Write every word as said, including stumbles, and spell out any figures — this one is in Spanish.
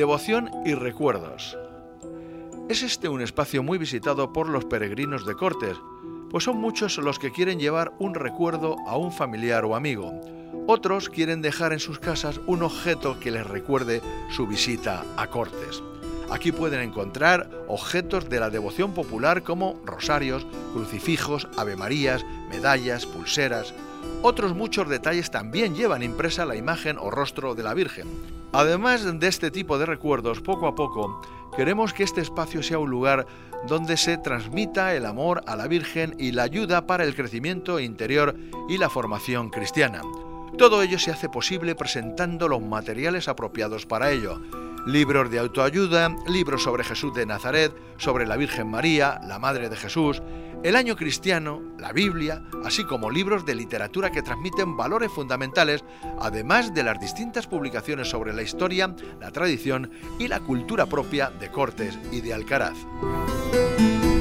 Devoción y recuerdos. Es este un espacio muy visitado por los peregrinos de Cortes, pues son muchos los que quieren llevar un recuerdo a un familiar o amigo. Otros quieren dejar en sus casas un objeto que les recuerde su visita a Cortes. Aquí pueden encontrar objetos de la devoción popular como rosarios, crucifijos, avemarías, medallas, pulseras. Otros muchos detalles también llevan impresa la imagen o rostro de la Virgen. Además de este tipo de recuerdos, poco a poco, queremos que este espacio sea un lugar donde se transmita el amor a la Virgen y la ayuda para el crecimiento interior y la formación cristiana. Todo ello se hace posible presentando los materiales apropiados para ello. Libros de autoayuda, libros sobre Jesús de Nazaret, sobre la Virgen María, la Madre de Jesús, el año cristiano, la Biblia, así como libros de literatura que transmiten valores fundamentales, además de las distintas publicaciones sobre la historia, la tradición y la cultura propia de Cortes y de Alcaraz.